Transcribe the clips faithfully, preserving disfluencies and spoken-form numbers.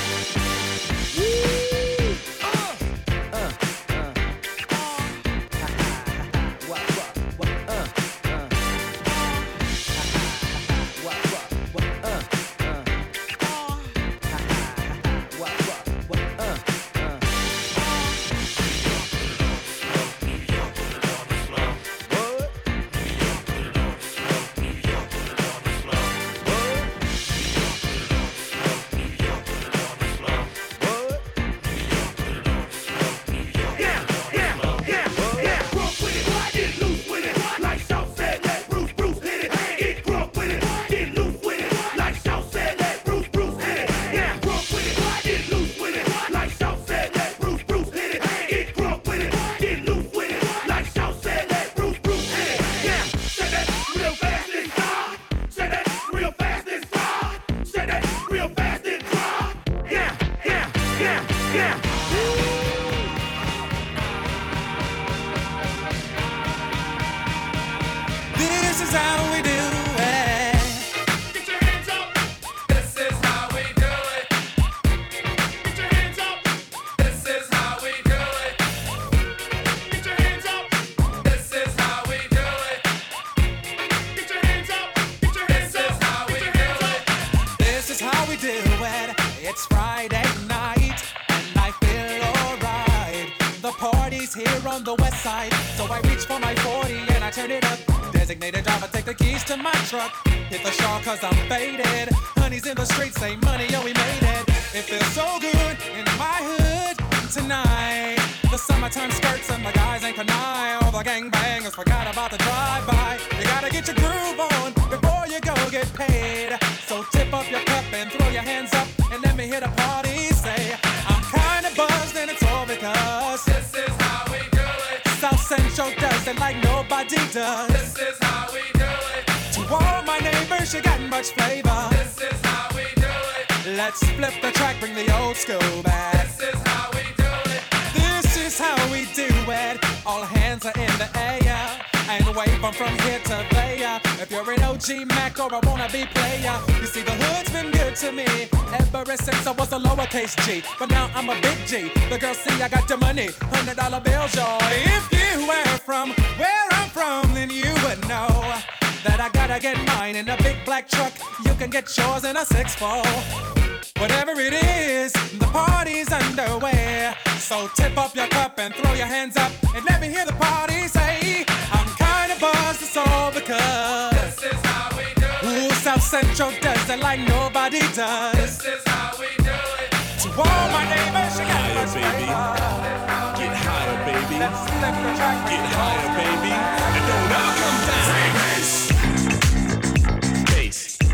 Cause I'm faded. Honey's in the streets, say money, yo, we made it. It feels so good in my hood tonight. The summertime skirts and the guys ain't canine. All the gangbangers forgot about the drive-by. You gotta get your groove on before you go get paid. So tip up your cup and throw your hands up and let me hear the party say, I'm kinda buzzed and it's all because this is how we do it. South Central does it like nobody does. This is how we do it. To all my neighbors, you got much flavor. This is how we do it. Let's flip the track, bring the old school back. This is how we do it. This is how we do it. All hands are in the air and wave them from here to there. If you're an O G Mac or a wannabe player, you see the hood's been good to me ever since I was a lowercase G. But now I'm a big G. The girls see I got the money, hundred dollar bills, y'all. If you were from where I'm from, then you would know that I gotta get mine in a big black truck. You can get yours in a six four. Whatever it is, the party's underway. So tip up your cup and throw your hands up and let me hear the party say, I'm kinda buzzed, it's all because this is how we do it. Ooh, South Central does it like nobody does. This is how we do it. To all my neighbors, you got much flavor. Get higher, baby. Let's flip the track. Get higher, baby. And don't now come down. Bass. Bass.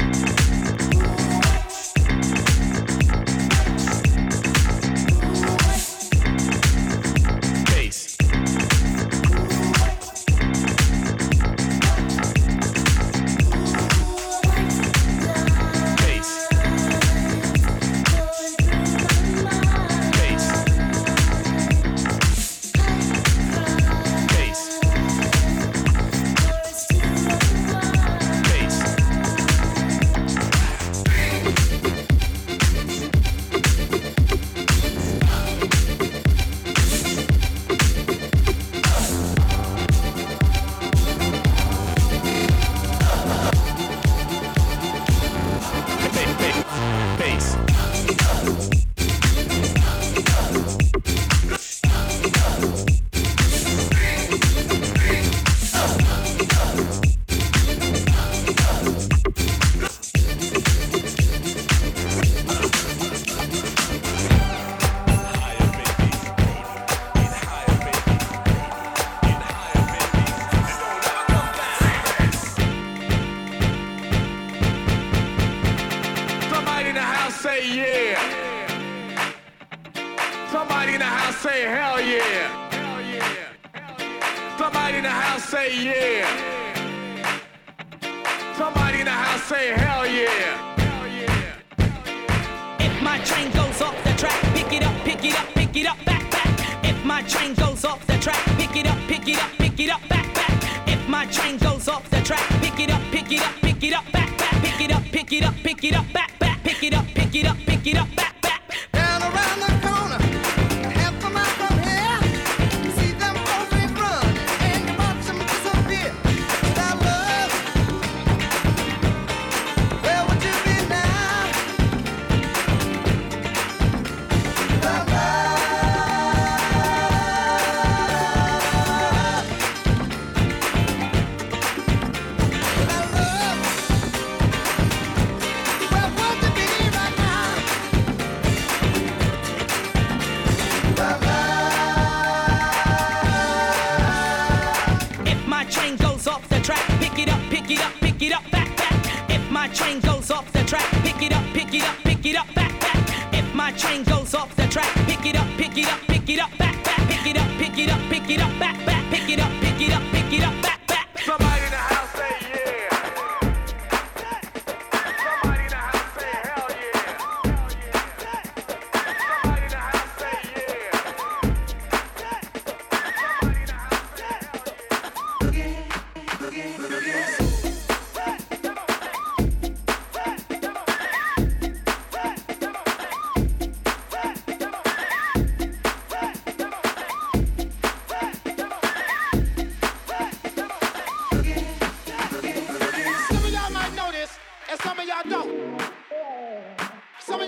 Pick it up, pick it up, back, back. Pick it up, pick it up, pick it up, back, back.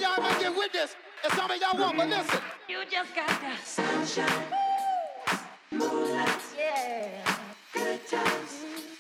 y'all might get with this, and some of y'all won't, but listen. You just got the sunshine, moonlight, yeah, good times.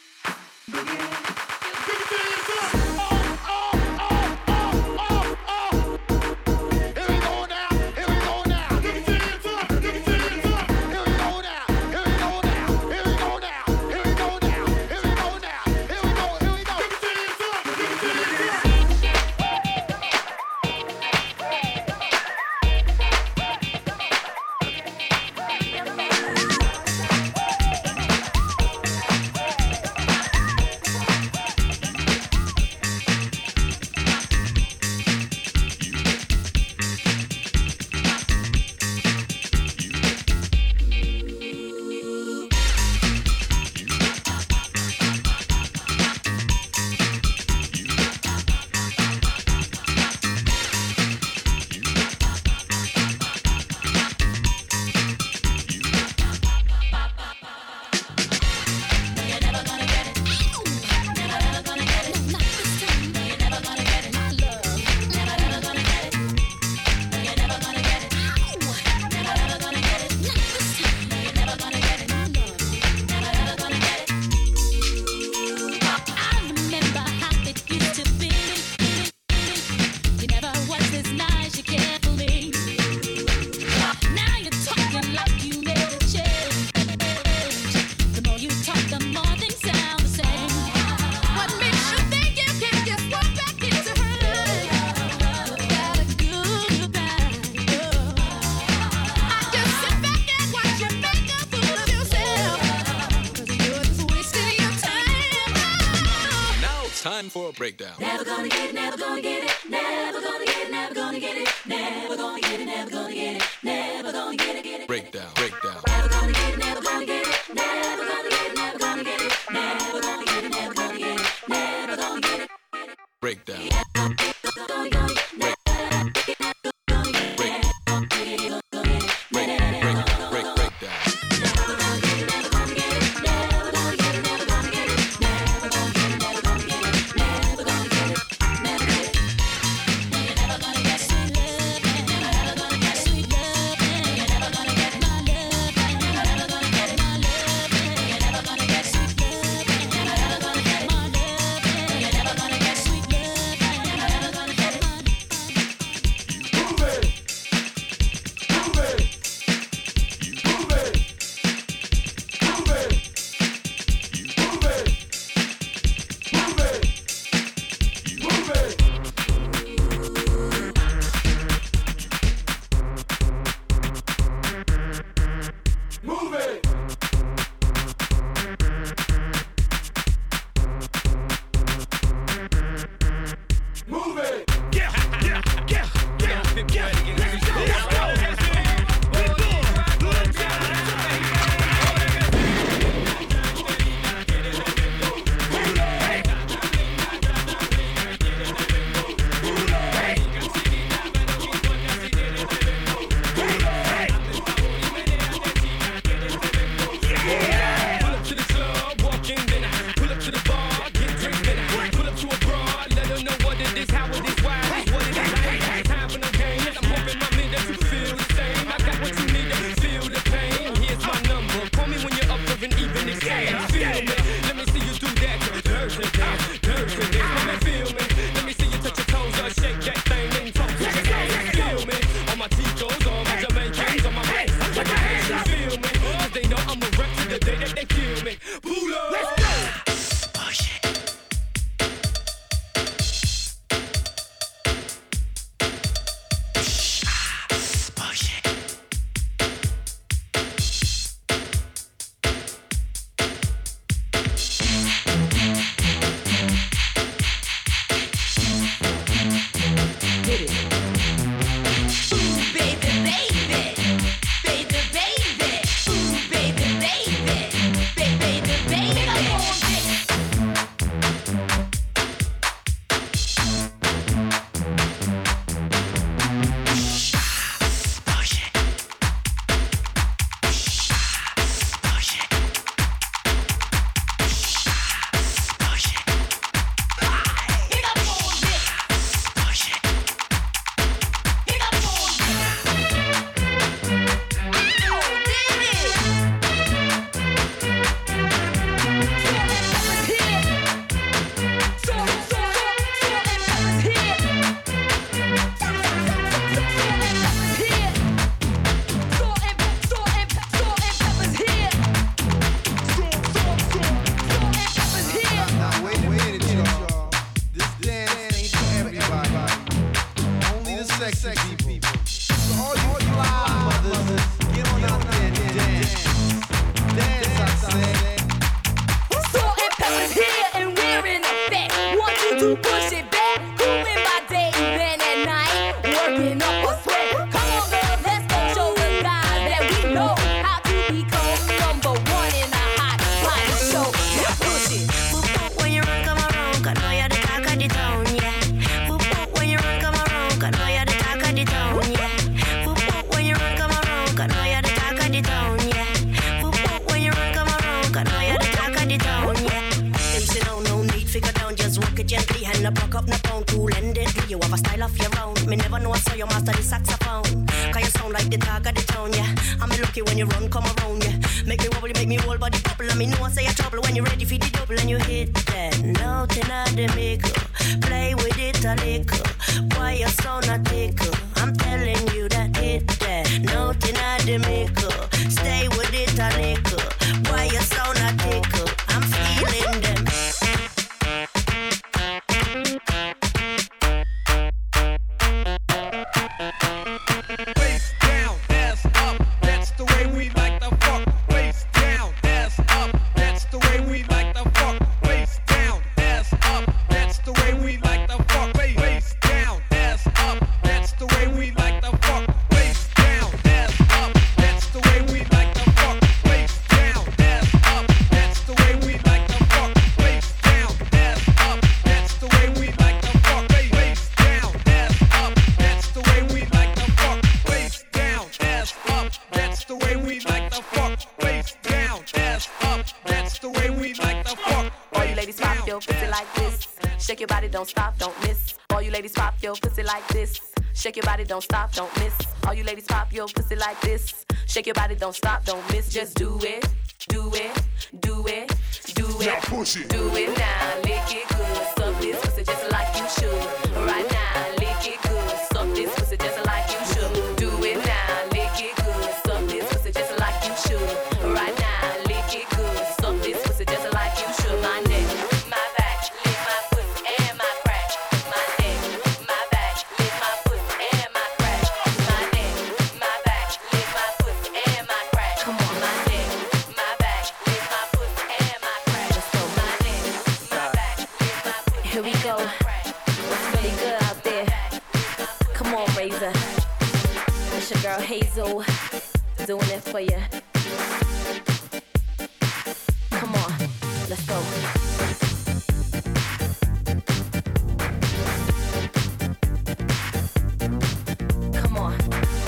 Time for a breakdown. Never gonna get it, never gonna get it, never gonna get it, never gonna get it, never gonna get it, never gonna get it, never gonna get it, get it. Breakdown, breakdown. Never gonna get it, never gonna get it, never gonna get it, never gonna get it, never gonna get it, never gonna get it, never gonna get it. Breakdown. Break, sexy people. So all you fly mothers, get on out there and dance. Dance, I say. Salt and pepper's here and we're in effect. One, two, two, push it back. Cooling by day, even at night. Working up a sweat. Come on, girls, let's go show the guys that we know how to become number one in a hot flying show. Now push it. When you run, come around, I know you're the talk of the town, yeah. When you run, come around, I know you're the talk of the town, yeah. When you run, come around, I know you're the talk of the town, yeah. When you run, come around, I know you're the talk of the town, yeah. Say no, no need, figure down, just walk it gently, and block up the phone, cool and deadly. You have a style of your own. Me never know I saw you master the saxophone. Cause you sound like the talk of the town, yeah. I'm lucky when you run, come around, yeah. Make me wobble, make me whole body bubble. And me know I say a trouble when you're ready for the double and you hit that note in the middle. Play with it a little. Why you so not tickle? I'm telling you that hit that note in the middle. Stay with it a little. Why you so not tickle? I'm feeling them. Face down, ass up, that's the way we like to fuck. Face down, ass up, that's the way we like to fuck. Face down, ass up, that's the way we like to fuck. Face down, ass up, that's the way we like to fuck. Face down, ass up, that's the way we like to fuck. Face down, ass up, that's the way we like to fuck. Face down, ass up, that's the way we like to fuck. Face down, ass up, that's the way we like to fuck. Face down, ass up, that's the way we like to fuck. Face down, ass up, that's the way we like to fuck. All you ladies pop your pussy like this. Shake your body, don't stop, don't miss. All you ladies pop your pussy like this. Shake your body, don't stop, don't miss. All you ladies pop your pussy like this. Shake your body, don't stop, don't miss. Just do it, do it, do it, do it. Now push it. Do it now, lick it good. Suck this pussy just like you should. Right now, lick it good. Suck this pussy just like you should. Do it now, lick it good. Suck this pussy just like you should. Right now, lick it good. Suck this pussy just like you should. My neck, my back, lick my pussy and my crack. My neck, my back, lick my pussy and my crack. My neck, my back, lick my pussy and my crack. Come on, my neck, my back, lick my pussy and my crack. Let's go, my neck, my back, lick my pussy. Here we go. What's really good out there? Come on, Razor. It's your girl Hazel, doing it for you. Come on, let's go. Come on.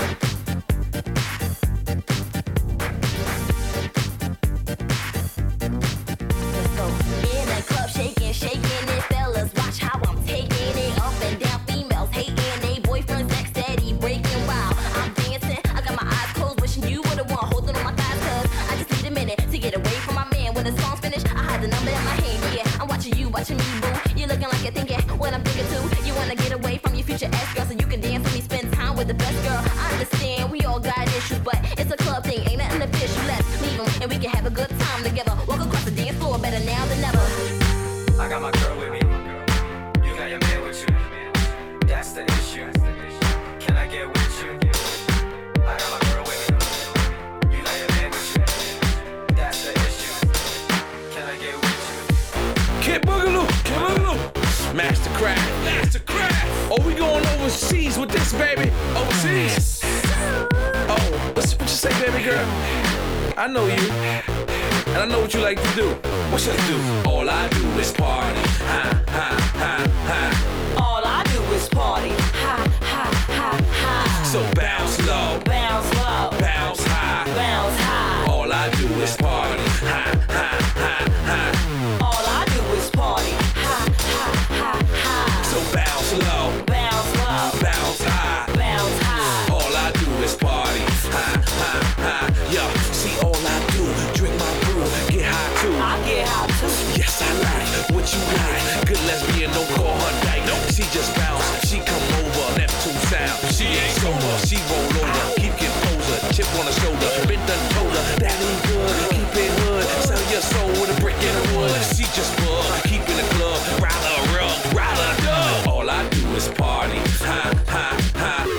Let's go. In the club, shaking, shaking it, fellas. Watch how I'm taking it up and down. Females hating, they boyfriends next steady breaking wild. I'm dancing, I got my eyes closed, wishing you were the one holding on my thighs. Cause I just need a minute to get away from my man. When the song's finished, I had the number in my hand. Yeah, I'm watching you, watching me, boo. You're looking like you're thinking what I'm thinking too. You wanna get away from your future ex girl so you can dance with me, spend time with the best girl. I understand we all got issues, but it's a club thing, ain't nothing official. Let's leave 'em and we can have a good time together. Walk across the dance floor, better now than never. I got my girl with me. You got your man with you. That's the issue. Can I get with you? I got my girl with me. You got your man with you. That's the issue. Can I get with you? Kid Boogaloo, Kid Boogaloo. Mastercraft, Mastercraft. Oh, we going overseas with this, baby. Overseas. Oh, what's, what you say, baby girl? I know you, and I know what you like to do. What should I do? All I do is party. Ha, ha, ha, ha. All I do is party. Ha, ha, ha, ha. So bounce low, Bounce low. bounce high. Bounce high. All I do is party. Ha, ha, ha, ha. All I do is party. Ha, ha, ha, ha. So bounce low, Bounce low. bounce high. Bounce high. All I do is party. Ha, ha, ha. Yo, see all I do, drink my brew, get high too. I get high too. Yes, I like what you like. Good lesbian, don't call her dyke. No, she just bounce, she come over, Neptune sound. She ain't sober, she roll over. Keep getting poser, chip on the shoulder. Been done told her, that ain't good. Keep it hood, sell your soul with a brick in the wood. She just bug, keep in the club, ride her rug, ride her dub. All I do is party, ha, ha, ha.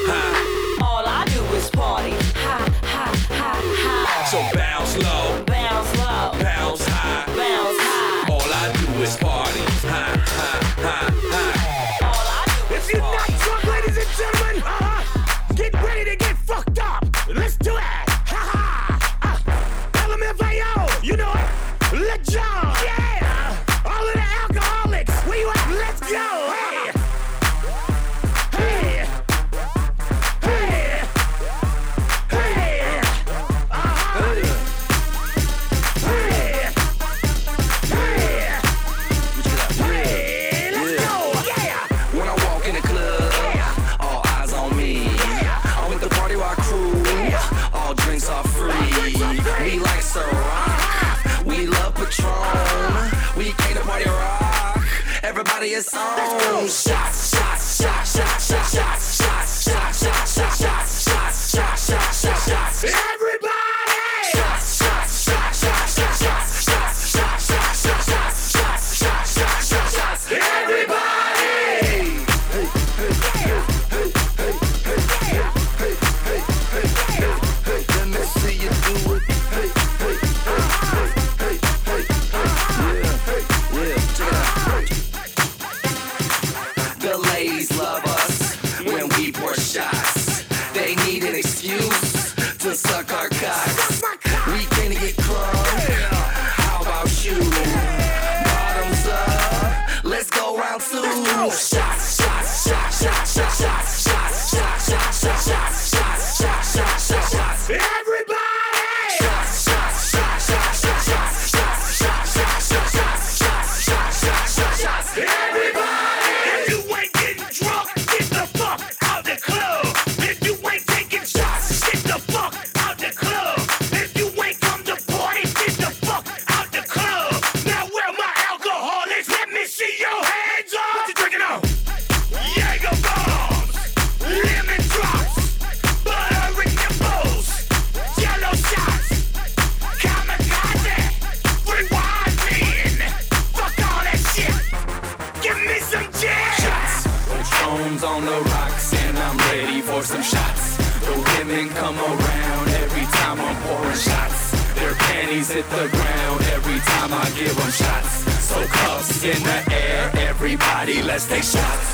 it's on. Shots, shots, shots, shots, shots, shots, shots, shots, shots, shots, shots, shots, shots, shots, shots, shots. Everybody! Shots, shots, shots, shots, shots, shots, shots, shots, shots, shots, shots, shots, shots, shots, shots, shots. Everybody! Hey, hey, hey, hey, hey, hey, hey, hey, hey, hey, hey, hey. Let me see you do it. Hey, hey, hey, hey, hey, hey, hey. Yeah, hey, yeah, check it out. The ladies love us when we pour shots. They need an excuse to suck our cocks. We can get crunk. How about you? Bottoms up. Let's go round two. Shots, shots, shots, shots, shots, shots, shots, shots, shots, shots, shots, shots, shots, shots, shots. Everybody! Shots, shots, shots, shots, shots, shots, shots, shots, shots, shots, shots, shots, shots, shots, shots. Everybody! If you ain't getting drunk, get the fuck out the club. If you ain't taking shots, get the fuck out the club. If you ain't come to party, get the fuck out the club. Now where my alcoholics? Let me see your hands up. What you drinking on? Jaeger bombs, lemon drops, buttering nipples, yellow shots, kamikaze, rewind me. Fuck all that shit. Give me some jazz. Shots, Patron's on the rocks, and I'm ready for some shots. The women come around every time I'm pouring shots. Their panties hit the ground every time I give them shots. So cuffs in the air, everybody, let's take shots.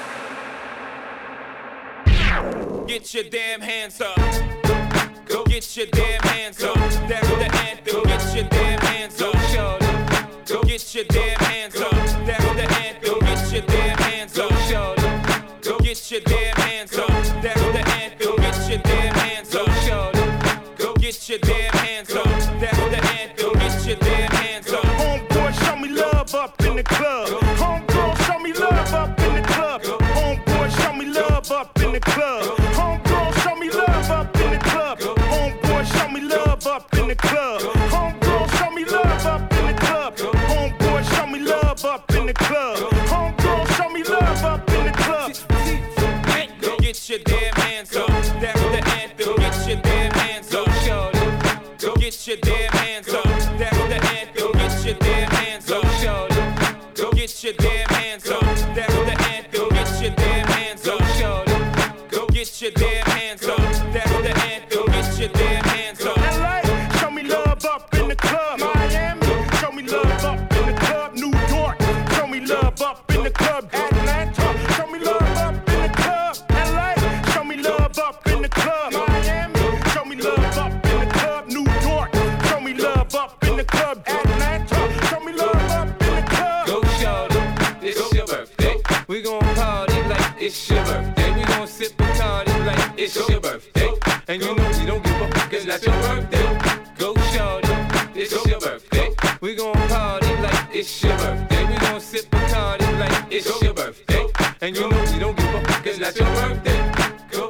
Get your damn hands up. Go get your damn hands up. That's the anthem. Get your damn hands up. Go get your damn hands up. That's the anthem. Get your damn hands up. Go get your damn hands up. That's the anthem. Get your damn hands up. Go get your damn hands up. That's the anthem. Get your damn hands up. Homeboy, show me love up in the club. Homegirl, show me love up in the club. Homeboy, show me love up in the club. Homegirl, show me love up in the club. Homeboy, show me love up in the club. Homegirl, show me love up in the club. Homeboy, show me love up in the club. Homegirl, show me love up in the club. Go get your damn hands up. That's the anthem. Get your damn hands up. Go get your damn hands up. That's the anthem. Get your damn hands up. Go get your damn hands up. That's the anthem. Get your damn hands up. Go get your damn hands up. That's the anthem. Get your damn hands up. L A, show me love up in the club. Miami, show me love up in the club. New York, show me love up in the club. Atlanta, show me love up in the club. L A, show me love up in the club. Miami, show me love up in the club. New York, show me love up in the club. Atlanta, show me love up in the club. Go shorty, it's your birthday. We gon' party like it's your birthday. We gon' sip Bacardi like it's your birthday. And you know we don't give a fuck, it's not your birthday. Go shorty, it's your birthday. We gon' party like it's your birthday. We gon' sip Bacardi like it's your birthday. And you know we don't give a fuck, it's not your birthday. Go.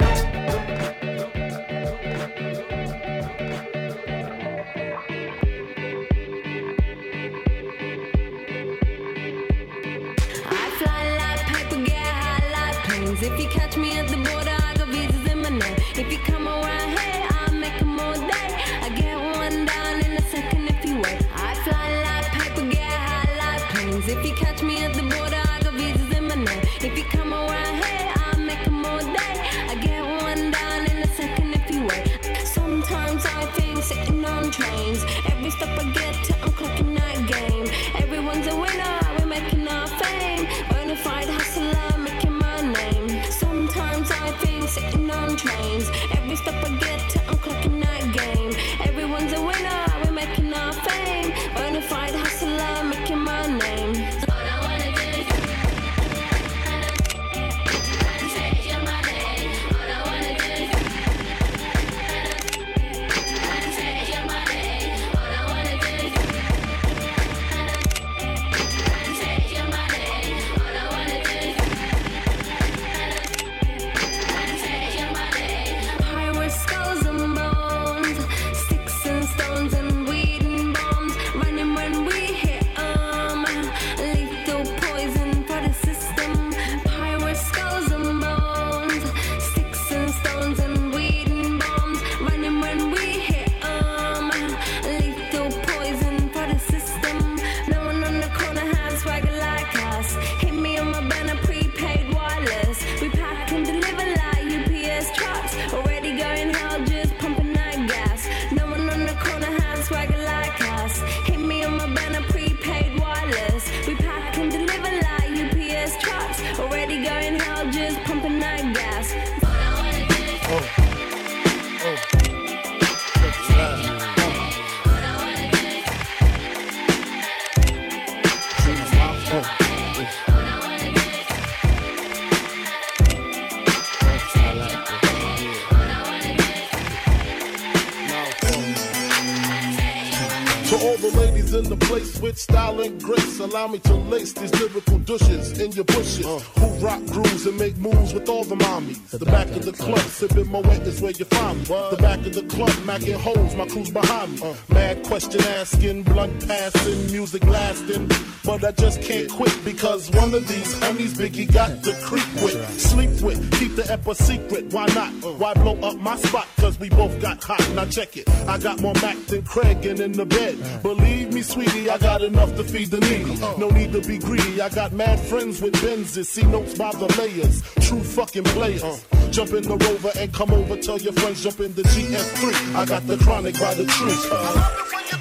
If you catch me at the border, I got visas in my name. If you come around here, I'll make them all day. I get one down in a second if you wait. I fly like paper, get high like planes. If you catch me at the border, I got visas in my name. If you come around here, I'll make them all day. I get one down in a second if you wait. Sometimes I think sitting on trains. Every step I get to, I'm clocking that game. Everyone's a winner, we're making our fame. Bonafide hustler, making my name. Sometimes I think sitting on trains. Every step I get to, I'm clocking that game. Everyone's a winner, we're making our fame. Bonafide hustler, making my name. All I wanna do is take your money. All I wanna do is take your money. All I wanna do is take your money. All I wanna do is take your money. High risk skulls and bones, sticks trucks. Already going hell, just pumping that gas. No one on the corner has swagger like us. Hit me on my banner, prepaid wireless. We pack and deliver like U P S trucks. Already going hell, just pumping that gas. Oh. Oh. To all the ladies in the place with style and grace, allow me to lace these lyrical douches in your bushes. Uh, who rock grooves and make moves with all the mommies. The back of the club, sipping Moet is where you find me. The back of the club, macking holes, my crew's behind me. Uh, mad question asking, blunt passing, music lasting. But I just can't quit because one of these honeys Biggie got to creep with, sleep with, keep the ep a secret. Why not? Uh, why blow up my spot? Cause we both got hot. Now check it. I got more Mac than Craig and in the bed. Believe me, sweetie, I got enough to feed the needy. No need to be greedy. I got mad friends with Benzes. See notes by the layers. True fucking players. Jump in the Rover and come over. Tell your friends jump in the G S three. I got the chronic by the truth. Uh,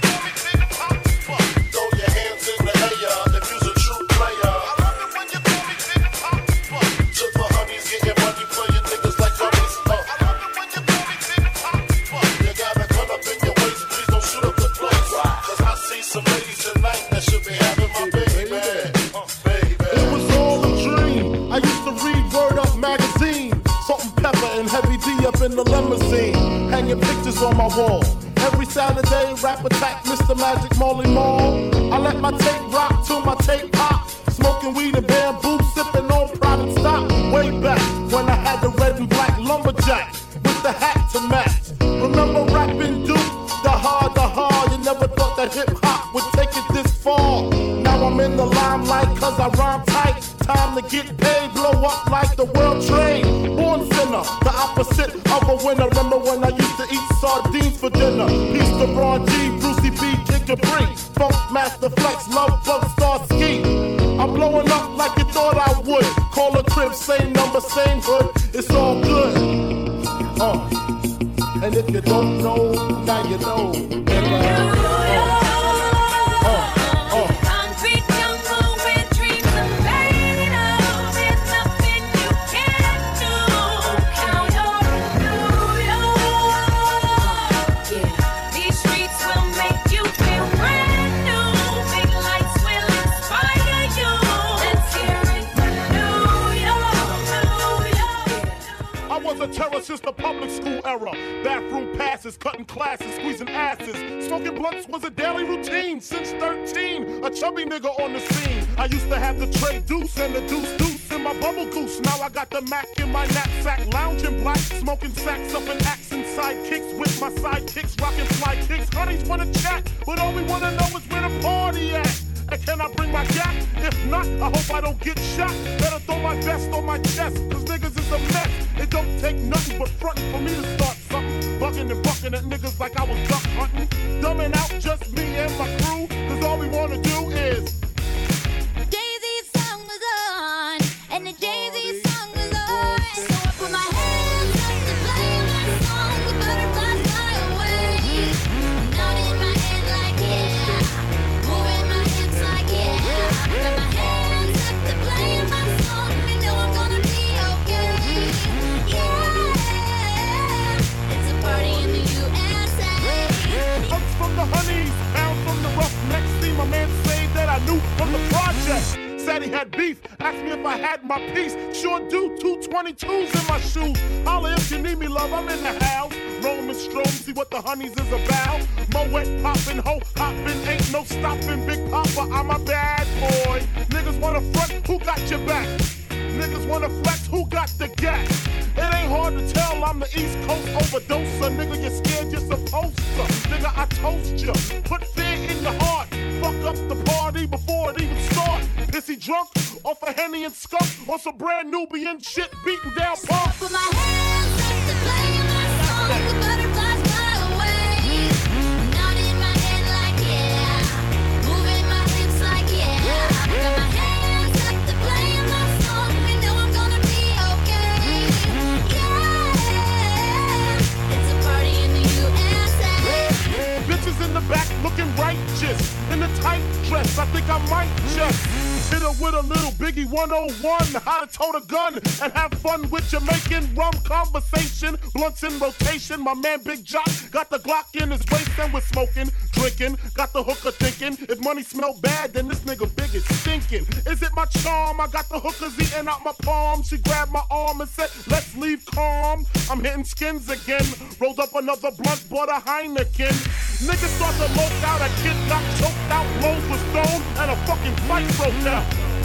in the limousine, hanging pictures on my wall. Every Saturday, rap attack, Mister Magic Molly Mall. I let my tape rock till my tape pop. Smoking weed and bamboo, sipping on private stock. Way back when I had the red and black lumberjack with the hat to match. Remember rapping Duke? The hard, the hard. You never thought that hip hop would take it this far. Now I'm in the limelight cause I rhyme tight. Time to get paid, blow up like the world trade. Born sinner, the opposite of a winner. Remember when I used to eat sardines for dinner? Peace to Ron G, Brucey B, Kid Capri, Funk Master Flex, Love Bug, Star Ski. I'm blowing up like you thought I would. Call a crib, same number, same hood. It's all good. Uh, and if you don't know, now you know. Nigga. A terror since the public school era. Bathroom passes, cutting classes, squeezing asses. Smoking blunts was a daily routine since thirteen. A chubby nigga on the scene. I used to have the tray deuce and the deuce deuce in my bubble goose. Now I got the Mac in my knapsack, lounging black, smoking sacks up and axing sidekicks with my sidekicks, rocking fly kicks. Honeys wanna chat, but all we wanna know is where the party at. And can I bring my gap? If not, I hope I don't get shot. Better throw my vest on my chest, cause niggas is a mess. It don't take nothing but frontin' for me to start something. Bucking and bucking at niggas like I was duck hunting. Dumbing out just me and my crew, cause all we wanna do is Jay-Z's song was on, and the Jay-Z song was on. So I put my hands up to play my song. The butterflies fly away. Nodding my head like yeah, moving my hips like yeah. Got my hands up to play my song. You know I'm gonna be okay. Yeah, it's a party in the U S A. Hugs from the honeys, pound from the rough neck. See my man say that I knew from the project. Said he had beef, asked me if I had my piece. Sure do, two twenty-twos in my shoes. Holla if you need me, love, I'm in the house. Roman Strome, see what the honeys is about. Moet poppin', ho hoppin', ain't no stoppin'. Big Papa, I'm a bad boy. Niggas wanna front, who got your back? Niggas wanna flex, who got the gas? It ain't hard to tell, I'm the East Coast overdoser. Nigga, you're scared, you're supposed to. Nigga, I toast ya. Put fear in the heart. Fuck up the party before it even start. Pissy drunk, off a Henny and skunk, on some brand Nubian shit, beating down pump. Put my hands up to play my song. The butterflies fly away. Nodding my head like yeah, moving my hips like yeah. Got my hands up to play my song. You know I'm gonna be okay. Yeah, Chilling with a little Biggie one oh one, how to tote a gun and have fun with Jamaican rum conversation. Blunts in rotation, my man Big Jock got the Glock in his waist and we're smoking, drinking. Got the hooker thinking, if money smell bad, then this nigga Big is stinking. Is it my charm? I got the hookers eating out my palm. She grabbed my arm and said, let's leave calm. I'm hitting skins again. Rolled up another blunt, bought a Heineken. Niggas start to look out, a kid got choked out, blows was thrown, and a fucking fight broke out.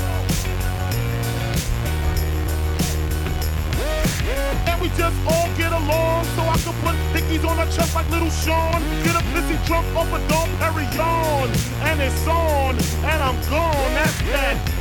And we just all get along, so I can put hickeys on her chest like little Sean. Get a pissy drunk off a Dom Perignon, and it's on, and I'm gone, that's that.